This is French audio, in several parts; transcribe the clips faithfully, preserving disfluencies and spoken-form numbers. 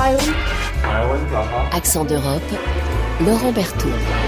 Accent d'Europe, Laurent Berthoud.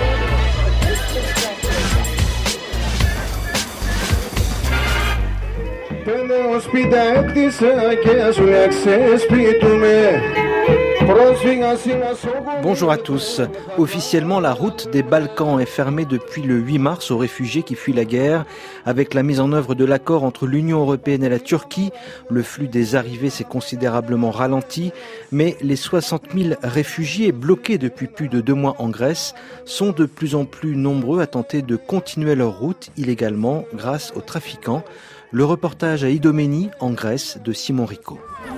Bonjour à tous. Officiellement, la route des Balkans est fermée depuis le huit mars aux réfugiés qui fuient la guerre. Avec la mise en œuvre de l'accord entre l'Union européenne et la Turquie, le flux des arrivées s'est considérablement ralenti. Mais les soixante mille réfugiés bloqués depuis plus de deux mois en Grèce sont de plus en plus nombreux à tenter de continuer leur route illégalement grâce aux trafiquants. Le reportage à Idoménie, en Grèce, de Simon Rico.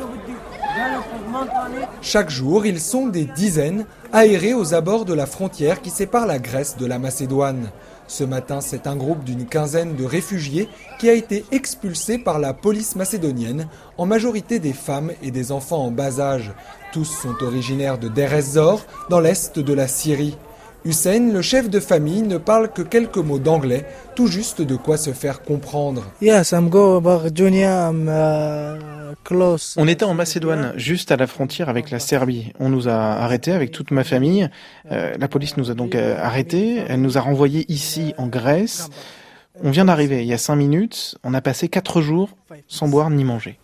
Chaque jour, ils sont des dizaines aérés aux abords de la frontière qui sépare la Grèce de la Macédoine. Ce matin, c'est un groupe d'une quinzaine de réfugiés qui a été expulsé par la police macédonienne, en majorité des femmes et des enfants en bas âge. Tous sont originaires de Deir ez-Zor, dans l'est de la Syrie. Hussein, le chef de famille, ne parle que quelques mots d'anglais, tout juste de quoi se faire comprendre. Yes, I'm go Macedonia, I'm, uh, close. On était en Macédoine, juste à la frontière avec la Serbie. On nous a arrêtés avec toute ma famille. Euh, la police nous a donc euh, arrêtés. Elle nous a renvoyés ici, en Grèce. On vient d'arriver il y a cinq minutes. On a passé quatre jours sans boire ni manger.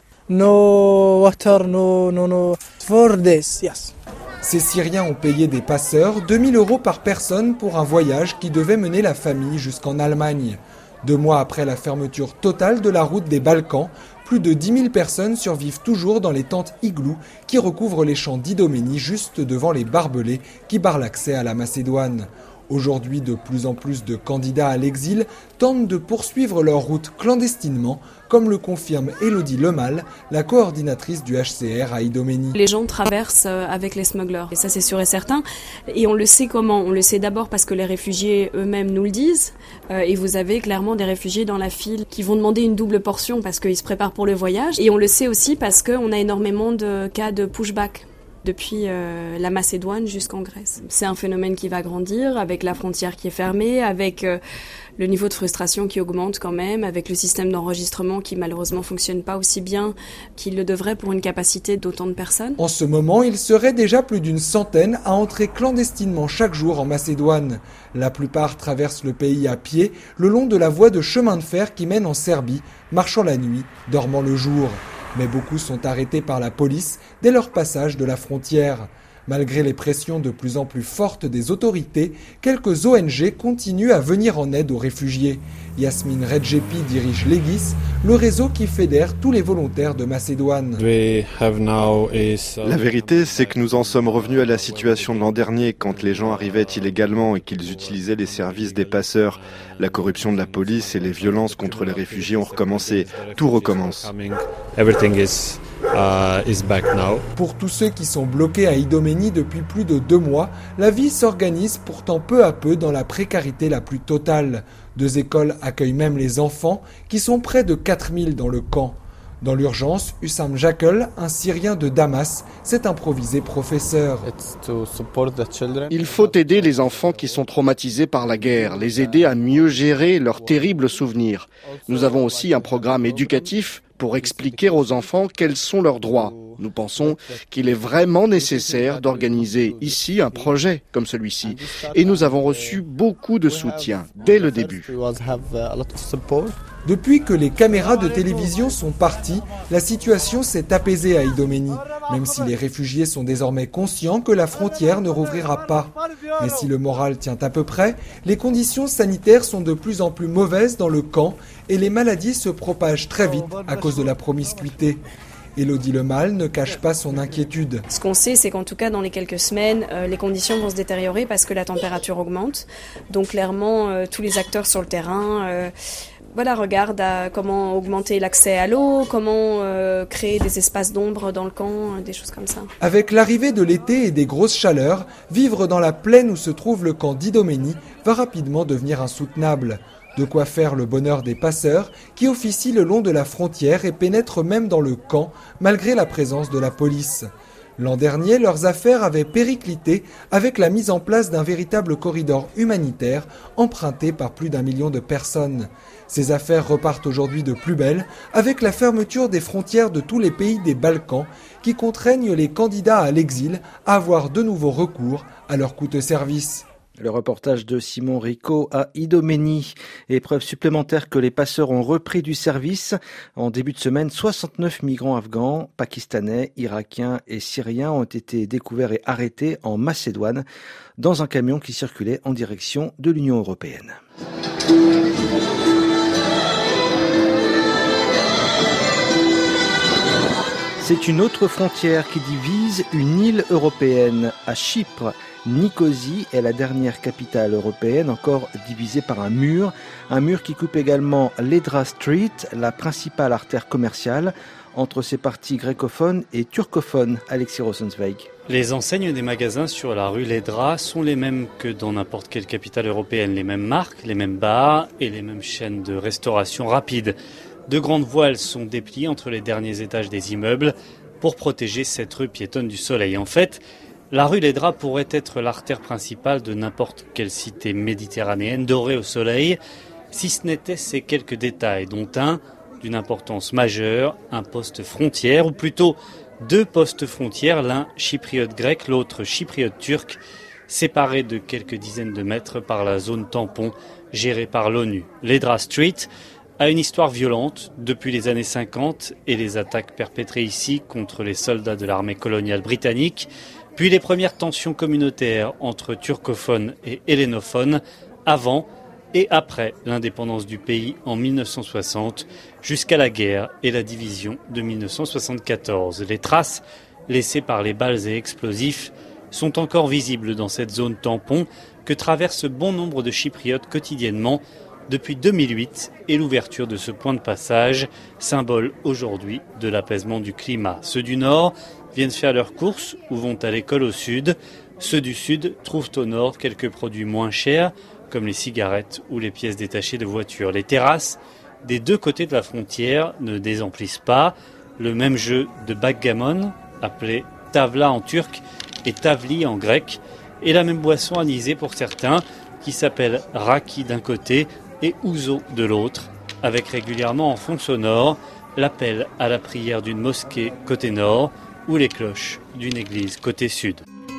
No water, no, no, no. Four days, yes. Ces Syriens ont payé des passeurs deux mille euros par personne pour un voyage qui devait mener la famille jusqu'en Allemagne. Deux mois après la fermeture totale de la route des Balkans, plus de dix mille personnes survivent toujours dans les tentes igloos qui recouvrent les champs d'Idoménie juste devant les barbelés qui barrent l'accès à la Macédoine. Aujourd'hui, de plus en plus de candidats à l'exil tentent de poursuivre leur route clandestinement, comme le confirme Élodie Lemal, la coordinatrice du H C R à Idoménie. Les gens traversent avec les smugglers, et ça c'est sûr et certain. Et on le sait comment ? On le sait d'abord parce que les réfugiés eux-mêmes nous le disent. Et vous avez clairement des réfugiés dans la file qui vont demander une double portion parce qu'ils se préparent pour le voyage. Et on le sait aussi parce qu'on a énormément de cas de pushback depuis euh, la Macédoine jusqu'en Grèce. C'est un phénomène qui va grandir avec la frontière qui est fermée, avec euh, le niveau de frustration qui augmente quand même, avec le système d'enregistrement qui malheureusement fonctionne pas aussi bien qu'il le devrait pour une capacité d'autant de personnes. En ce moment, il serait déjà plus d'une centaine à entrer clandestinement chaque jour en Macédoine. La plupart traversent le pays à pied, le long de la voie de chemin de fer qui mène en Serbie, marchant la nuit, dormant le jour. Mais beaucoup sont arrêtés par la police dès leur passage de la frontière. Malgré les pressions de plus en plus fortes des autorités, quelques O N G continuent à venir en aide aux réfugiés. Yasmine Redjepi dirige l'Egis, le réseau qui fédère tous les volontaires de Macédoine. La vérité, c'est que nous en sommes revenus à la situation de l'an dernier, quand les gens arrivaient illégalement et qu'ils utilisaient les services des passeurs. La corruption de la police et les violences contre les réfugiés ont recommencé. Tout recommence. Uh, is back now. Pour tous ceux qui sont bloqués à Idoménie depuis plus de deux mois, la vie s'organise pourtant peu à peu dans la précarité la plus totale. Deux écoles accueillent même les enfants, qui sont près de quatre mille dans le camp. Dans l'urgence, Hussam Jakel, un Syrien de Damas, s'est improvisé professeur. Il faut aider les enfants qui sont traumatisés par la guerre, les aider à mieux gérer leurs terribles souvenirs. Nous avons aussi un programme éducatif pour expliquer aux enfants quels sont leurs droits. Nous pensons qu'il est vraiment nécessaire d'organiser ici un projet comme celui-ci. Et nous avons reçu beaucoup de soutien dès le début. Depuis que les caméras de télévision sont parties, la situation s'est apaisée à Idoménie, même si les réfugiés sont désormais conscients que la frontière ne rouvrira pas. Mais si le moral tient à peu près, les conditions sanitaires sont de plus en plus mauvaises dans le camp et les maladies se propagent très vite à cause de la promiscuité. Élodie Lemal ne cache pas son inquiétude. Ce qu'on sait, c'est qu'en tout cas, dans les quelques semaines, euh, les conditions vont se détériorer parce que la température augmente. Donc clairement, euh, tous les acteurs sur le terrain euh, voilà, regardent à comment augmenter l'accès à l'eau, comment euh, créer des espaces d'ombre dans le camp, des choses comme ça. Avec l'arrivée de l'été et des grosses chaleurs, vivre dans la plaine où se trouve le camp d'Idoménie va rapidement devenir insoutenable. De quoi faire le bonheur des passeurs qui officient le long de la frontière et pénètrent même dans le camp malgré la présence de la police. L'an dernier, leurs affaires avaient périclité avec la mise en place d'un véritable corridor humanitaire emprunté par plus d'un million de personnes. Ces affaires repartent aujourd'hui de plus belle avec la fermeture des frontières de tous les pays des Balkans qui contraignent les candidats à l'exil à avoir de nouveaux recours à leurs coûteux services. Le reportage de Simon Rico à Idomeni. Épreuve supplémentaire que les passeurs ont repris du service. En début de semaine, soixante-neuf migrants afghans, pakistanais, irakiens et syriens ont été découverts et arrêtés en Macédoine dans un camion qui circulait en direction de l'Union européenne. C'est une autre frontière qui divise une île européenne. À Chypre, Nicosie est la dernière capitale européenne encore divisée par un mur. Un mur qui coupe également l'Edra Street, la principale artère commerciale, entre ces parties grecophones et turcophones. Alexis Rosenzweig. Les enseignes des magasins sur la rue Ledra sont les mêmes que dans n'importe quelle capitale européenne. Les mêmes marques, les mêmes bars et les mêmes chaînes de restauration rapide. De grandes voiles sont dépliées entre les derniers étages des immeubles pour protéger cette rue piétonne du soleil. En fait, la rue Ledra pourrait être l'artère principale de n'importe quelle cité méditerranéenne dorée au soleil, si ce n'était ces quelques détails, dont un d'une importance majeure, un poste frontière, ou plutôt deux postes frontières, l'un chypriote grec, l'autre chypriote turc, séparés de quelques dizaines de mètres par la zone tampon gérée par l'ONU. L'Edra Street a une histoire violente depuis les années cinquante et les attaques perpétrées ici contre les soldats de l'armée coloniale britannique, puis les premières tensions communautaires entre turcophones et hellénophones avant et après l'indépendance du pays en mille neuf cent soixante, jusqu'à la guerre et la division de mille neuf cent soixante-quatorze. Les traces laissées par les balles et explosifs sont encore visibles dans cette zone tampon que traversent bon nombre de Chypriotes quotidiennement depuis deux mille huit et l'ouverture de ce point de passage, symbole aujourd'hui de l'apaisement du climat. Ceux du nord viennent faire leurs courses ou vont à l'école au sud. Ceux du sud trouvent au nord quelques produits moins chers, comme les cigarettes ou les pièces détachées de voitures. Les terrasses des deux côtés de la frontière ne désemplissent pas. Le même jeu de backgammon, appelé tavla en turc et tavli en grec, et la même boisson anisée pour certains, qui s'appelle raki d'un côté et ouzo de l'autre, avec régulièrement en fond sonore l'appel à la prière d'une mosquée côté nord ou les cloches d'une église côté sud.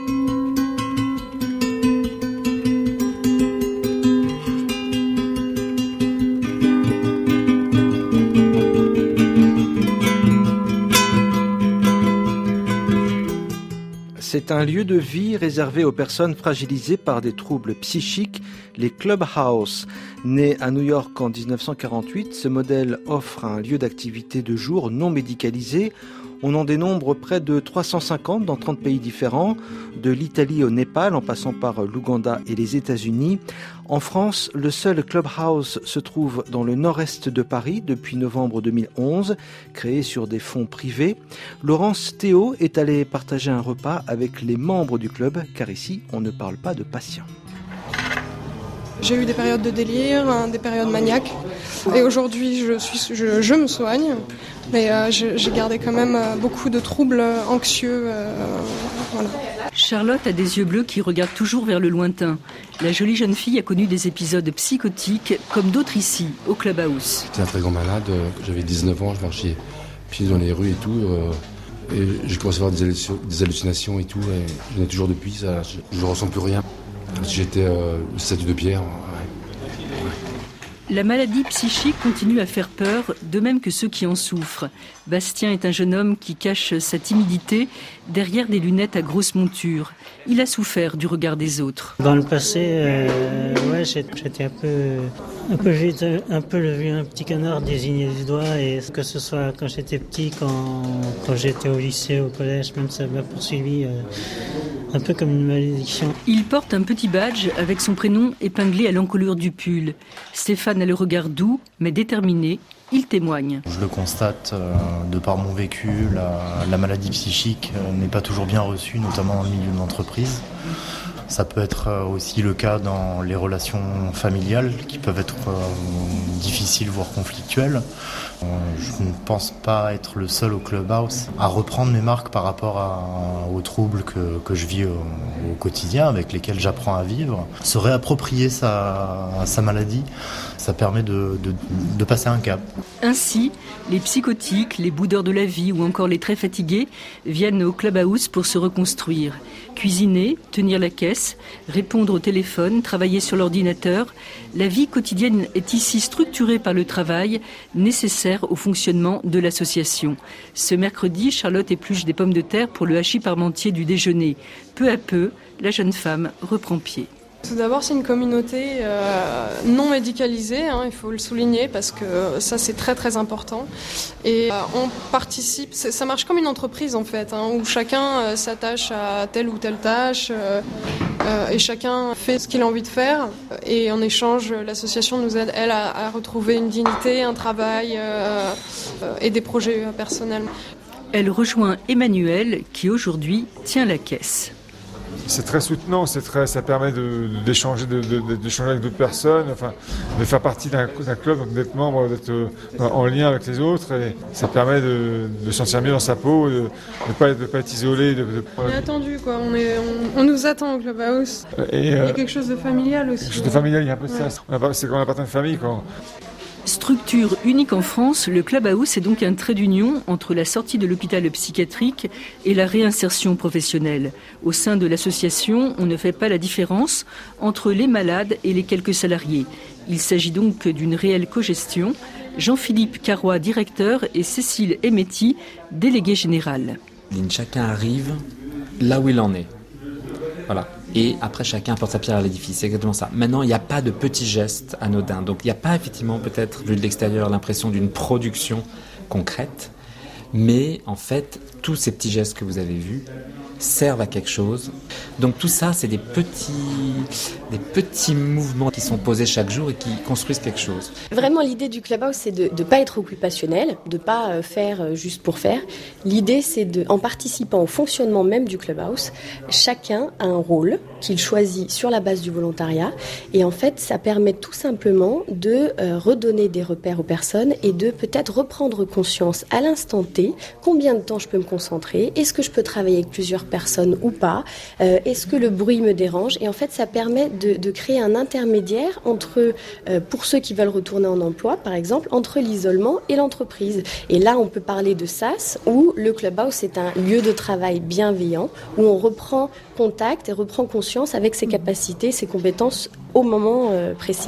C'est un lieu de vie réservé aux personnes fragilisées par des troubles psychiques, les Clubhouse. Né à New York en dix-neuf cent quarante-huit, ce modèle offre un lieu d'activité de jour non médicalisé. On en dénombre près de trois cent cinquante dans trente pays différents, de l'Italie au Népal en passant par l'Ouganda et les États-Unis. En France, le seul Clubhouse se trouve dans le nord-est de Paris depuis novembre deux mille onze, créé sur des fonds privés. Laurence Théo est allée partager un repas avec les membres du club, car ici, on ne parle pas de patients. J'ai eu des périodes de délire, hein, des périodes maniaques. Et aujourd'hui, je, suis, je, je me soigne. Mais euh, je, j'ai gardé quand même euh, beaucoup de troubles anxieux. Euh, voilà. Charlotte a des yeux bleus qui regardent toujours vers le lointain. La jolie jeune fille a connu des épisodes psychotiques, comme d'autres ici, au Clubhouse. J'étais un très grand malade. J'avais dix-neuf ans, je marchais pieds dans les rues et tout. Euh, et j'ai commencé à avoir des hallucinations et tout. Et j'en ai toujours depuis, ça, je ne ressens plus rien. J'étais euh, une statue de pierre. Ouais. La maladie psychique continue à faire peur, de même que ceux qui en souffrent. Bastien est un jeune homme qui cache sa timidité derrière des lunettes à grosse monture. Il a souffert du regard des autres. Dans le passé, euh, ouais, j'étais un peu, un peu, j'étais un peu le un petit canard désigné du doigt, et que ce soit quand j'étais petit, quand, quand j'étais au lycée, au collège, même ça m'a poursuivi. Euh, Un peu comme une malédiction. Il porte un petit badge avec son prénom épinglé à l'encolure du pull. Stéphane a le regard doux, mais déterminé. Il témoigne. Je le constate, euh, de par mon vécu, la, la maladie psychique euh, n'est pas toujours bien reçue, notamment dans le milieu de l'entreprise. Ça peut être aussi le cas dans les relations familiales qui peuvent être euh, difficiles voire conflictuelles. Euh, je ne pense pas être le seul au Clubhouse à reprendre mes marques par rapport à, aux troubles que, que je vis au, au quotidien, avec lesquels j'apprends à vivre. Se réapproprier sa, sa maladie, ça permet de, de, de passer un cap. Ainsi, les psychotiques, les boudeurs de la vie ou encore les très fatigués viennent au Clubhouse pour se reconstruire. Cuisiner, tenir la caisse, répondre au téléphone, travailler sur l'ordinateur. La vie quotidienne est ici structurée par le travail nécessaire au fonctionnement de l'association. Ce mercredi, Charlotte épluche des pommes de terre pour le hachis parmentier du déjeuner. Peu à peu, la jeune femme reprend pied. Tout d'abord, c'est une communauté euh, non médicalisée, hein, il faut le souligner parce que ça c'est très très important. Et euh, on participe, ça marche comme une entreprise en fait, hein, où chacun euh, s'attache à telle ou telle tâche euh, euh, et chacun fait ce qu'il a envie de faire. Et en échange, l'association nous aide elle à, à retrouver une dignité, un travail euh, euh, et des projets personnels. Elle rejoint Emmanuel qui aujourd'hui tient la caisse. C'est très soutenant, c'est très, ça permet de, d'échanger, de, de, d'échanger avec d'autres personnes, enfin, de faire partie d'un, d'un club, donc d'être membre, d'être en lien avec les autres, et ça permet de, de se sentir mieux dans sa peau, de ne pas, de pas être isolé. De, de... On est attendu, quoi. On, est, on, on nous attend au Clubhouse. Et, il y a euh, quelque chose de familial aussi. Quelque chose de familial, il y a un peu de ouais. ça. On a, c'est quand on appartient à une famille, quoi. Structure unique en France, le Clubhouse est donc un trait d'union entre la sortie de l'hôpital psychiatrique et la réinsertion professionnelle. Au sein de l'association, on ne fait pas la différence entre les malades et les quelques salariés. Il s'agit donc d'une réelle cogestion. Jean-Philippe Carrois, directeur, et Cécile Emetti, déléguée générale. Chacun arrive là où il en est. Voilà. Et après, chacun apporte sa pierre à l'édifice. C'est exactement ça. Maintenant, il n'y a pas de petits gestes anodins. Donc, il n'y a pas effectivement, peut-être, vu de l'extérieur, l'impression d'une production concrète. Mais, en fait, tous ces petits gestes que vous avez vus servent à quelque chose. Donc, tout ça, c'est des petits, des petits mouvements qui sont posés chaque jour et qui construisent quelque chose. Vraiment, l'idée du Clubhouse, c'est de ne pas être occupationnel, de ne pas faire juste pour faire. L'idée, c'est de, en participant au fonctionnement même du Clubhouse, chacun a un rôle qu'il choisit sur la base du volontariat. Et en fait, ça permet tout simplement de euh, redonner des repères aux personnes et de peut-être reprendre conscience à l'instant T, combien de temps je peux me concentrer, est-ce que je peux travailler avec plusieurs personnes ou pas, euh, est-ce que le bruit me dérange. Et en fait, ça permet de, de créer un intermédiaire entre, euh, pour ceux qui veulent retourner en emploi, par exemple, entre l'isolement et l'entreprise. Et là, on peut parler de S A S, où le Clubhouse est un lieu de travail bienveillant, où on reprend contact et reprend conscience avec ses capacités, ses compétences au moment euh, précis.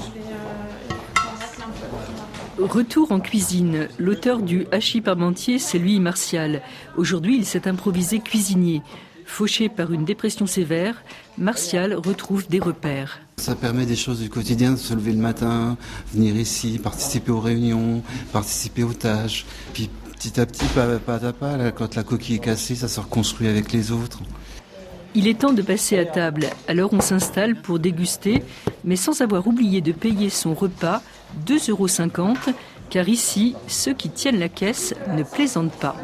Retour en cuisine. L'auteur du hachis parmentier, c'est lui, Martial. Aujourd'hui, il s'est improvisé cuisinier. Fauché par une dépression sévère, Martial retrouve des repères. Ça permet des choses du quotidien, de se lever le matin, venir ici, participer aux réunions, participer aux tâches. Puis petit à petit, pas, pas à pas, là, quand la coquille est cassée, ça se reconstruit avec les autres. Il est temps de passer à table. Alors on s'installe pour déguster, mais sans avoir oublié de payer son repas, deux euros cinquante, car ici, ceux qui tiennent la caisse ne plaisantent pas.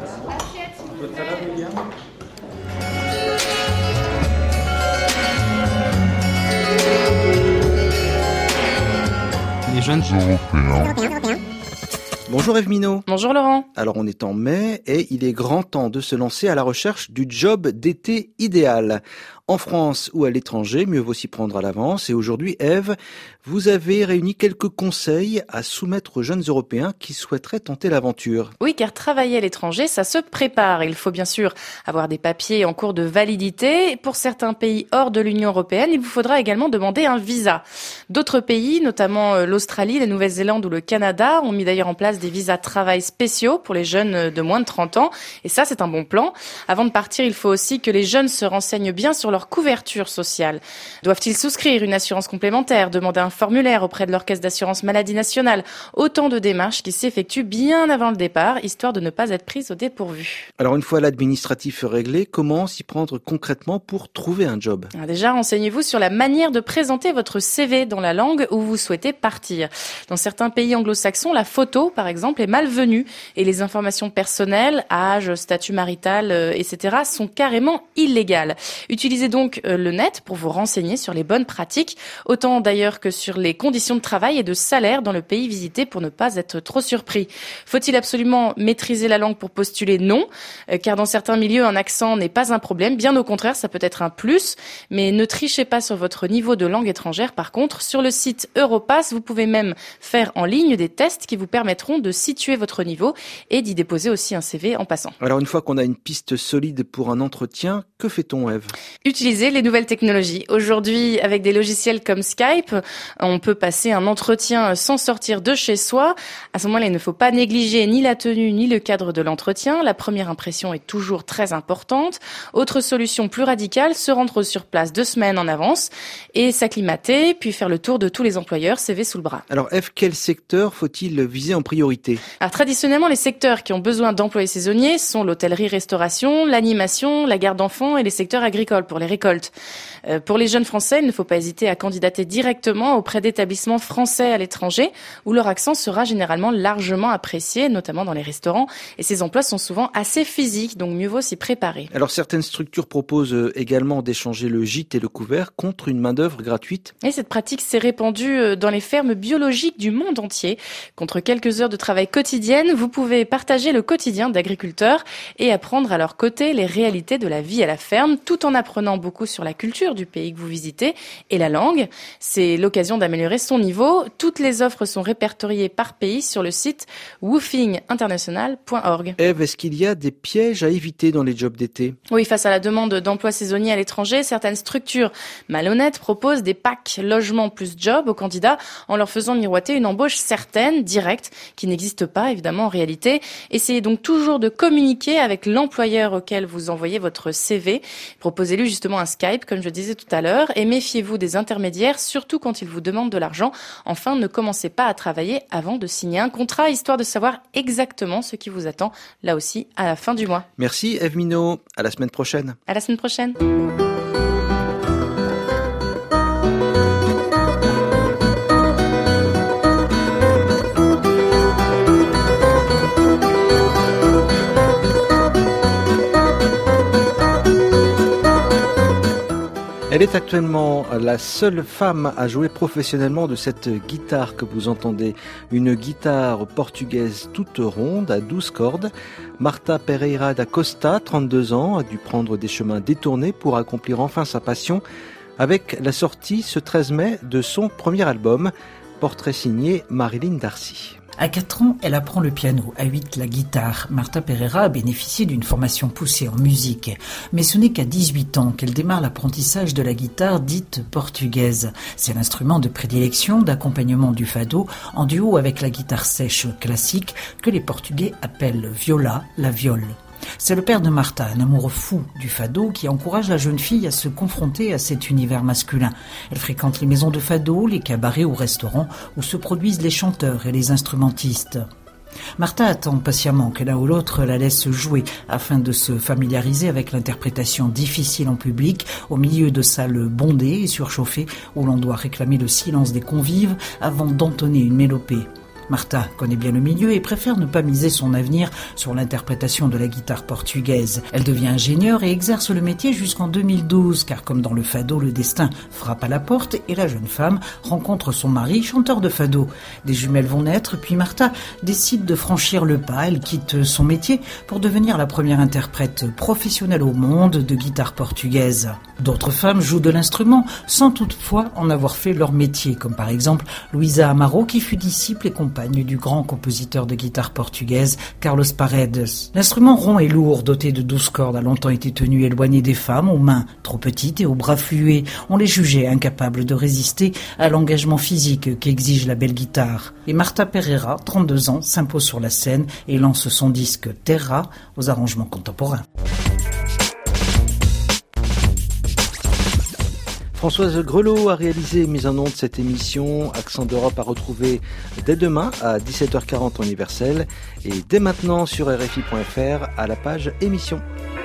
Les jeunes Européens. Bonjour Ève Minot. Bonjour Laurent. Alors on est en mai et il est grand temps de se lancer à la recherche du job d'été idéal. En France ou à l'étranger, mieux vaut s'y prendre à l'avance. Et aujourd'hui, Ève, vous avez réuni quelques conseils à soumettre aux jeunes Européens qui souhaiteraient tenter l'aventure. Oui, car travailler à l'étranger, ça se prépare. Il faut bien sûr avoir des papiers en cours de validité. Pour certains pays hors de l'Union européenne, il vous faudra également demander un visa. D'autres pays, notamment l'Australie, la Nouvelle-Zélande ou le Canada, ont mis d'ailleurs en place des visas travail spéciaux pour les jeunes de moins de trente ans. Et ça, c'est un bon plan. Avant de partir, il faut aussi que les jeunes se renseignent bien sur leur couverture sociale. Doivent-ils souscrire une assurance complémentaire, demander un formulaire auprès de leur caisse d'assurance maladie nationale? Autant de démarches qui s'effectuent bien avant le départ, histoire de ne pas être prises au dépourvu. Alors une fois l'administratif réglé, comment s'y prendre concrètement pour trouver un job? Alors déjà, renseignez-vous sur la manière de présenter votre C V dans la langue où vous souhaitez partir. Dans certains pays anglo-saxons, la photo, par exemple, est malvenue et les informations personnelles, âge, statut marital, euh, et cetera, sont carrément illégales. Utilisez donc euh, le net pour vous renseigner sur les bonnes pratiques, autant d'ailleurs que sur les conditions de travail et de salaire dans le pays visité pour ne pas être trop surpris. Faut-il absolument maîtriser la langue pour postuler ? Non, euh, car dans certains milieux, un accent n'est pas un problème. Bien au contraire, ça peut être un plus. Mais ne trichez pas sur votre niveau de langue étrangère. Par contre, sur le site Europass, vous pouvez même faire en ligne des tests qui vous permettront de situer votre niveau et d'y déposer aussi un C V en passant. Alors une fois qu'on a une piste solide pour un entretien, que fait-on, Ève ? Utiliser les nouvelles technologies. Aujourd'hui, avec des logiciels comme Skype, on peut passer un entretien sans sortir de chez soi. À ce moment-là, il ne faut pas négliger ni la tenue ni le cadre de l'entretien. La première impression est toujours très importante. Autre solution plus radicale, se rendre sur place deux semaines en avance et s'acclimater, puis faire le tour de tous les employeurs, C V sous le bras. Alors Ève, quel secteur faut-il viser en priorité ? Alors traditionnellement, les secteurs qui ont besoin d'employés saisonniers sont l'hôtellerie-restauration, l'animation, la garde d'enfants et les secteurs agricoles pour les récoltes. Euh, pour les jeunes Français, il ne faut pas hésiter à candidater directement auprès d'établissements français à l'étranger où leur accent sera généralement largement apprécié, notamment dans les restaurants. Et ces emplois sont souvent assez physiques, donc mieux vaut s'y préparer. Alors certaines structures proposent également d'échanger le gîte et le couvert contre une main-d'œuvre gratuite. Et cette pratique s'est répandue dans les fermes biologiques du monde entier. Contre quelques heures de travail quotidiennes, vous pouvez partager le quotidien d'agriculteurs et apprendre à leur côté les réalités de la vie à la ferme, tout en apprenant beaucoup sur la culture du pays que vous visitez et la langue. C'est l'occasion d'améliorer son niveau. Toutes les offres sont répertoriées par pays sur le site woofing international point org. Ève, est-ce qu'il y a des pièges à éviter dans les jobs d'été ? Oui, face à la demande d'emploi saisonnier à l'étranger, certaines structures malhonnêtes proposent des packs logement plus job aux candidats en leur faisant miroiter une embauche certaine, directe, qui n'existe pas évidemment en réalité. Essayez donc toujours de communiquer avec l'employeur auquel vous envoyez votre C V. Proposez-lui justement un Skype, comme je disais tout à l'heure, et méfiez-vous des intermédiaires, surtout quand ils vous demandent de l'argent. Enfin, ne commencez pas à travailler avant de signer un contrat, histoire de savoir exactement ce qui vous attend, là aussi, à la fin du mois. Merci Ève Minot, à la semaine prochaine. À la semaine prochaine. Elle est actuellement la seule femme à jouer professionnellement de cette guitare que vous entendez. Une guitare portugaise toute ronde à douze cordes. Marta Pereira da Costa, trente-deux ans, a dû prendre des chemins détournés pour accomplir enfin sa passion avec la sortie ce treize mai de son premier album, portrait signé Marilyn Darcy. À quatre ans, elle apprend le piano, à huit la guitare. Marta Pereira a bénéficié d'une formation poussée en musique. Mais ce n'est qu'à dix-huit ans qu'elle démarre l'apprentissage de la guitare dite portugaise. C'est l'instrument de prédilection d'accompagnement du fado, en duo avec la guitare sèche classique que les Portugais appellent viola, la viole. C'est le père de Marta, un amoureux fou du fado, qui encourage la jeune fille à se confronter à cet univers masculin. Elle fréquente les maisons de fado, les cabarets ou restaurants où se produisent les chanteurs et les instrumentistes. Marta attend patiemment que l'un ou l'autre la laisse jouer afin de se familiariser avec l'interprétation difficile en public, au milieu de salles bondées et surchauffées où l'on doit réclamer le silence des convives avant d'entonner une mélopée. Marta connaît bien le milieu et préfère ne pas miser son avenir sur l'interprétation de la guitare portugaise. Elle devient ingénieure et exerce le métier jusqu'en deux mille douze, car comme dans le fado, le destin frappe à la porte et la jeune femme rencontre son mari, chanteur de fado. Des jumelles vont naître, puis Marta décide de franchir le pas. Elle quitte son métier pour devenir la première interprète professionnelle au monde de guitare portugaise. D'autres femmes jouent de l'instrument sans toutefois en avoir fait leur métier, comme par exemple Luísa Amaro, qui fut disciple et compagne du grand compositeur de guitare portugaise Carlos Paredes. L'instrument rond et lourd, doté de douze cordes, a longtemps été tenu éloigné des femmes, aux mains trop petites et aux bras fluets. On les jugeait incapables de résister à l'engagement physique qu'exige la belle guitare. Et Marta Pereira, trente-deux ans, s'impose sur la scène et lance son disque Terra aux arrangements contemporains. Françoise Grelot a réalisé et mis en onde cette émission. Accent d'Europe à retrouver dès demain à dix-sept heures quarante en universel et dès maintenant sur R F I point F R à la page émission.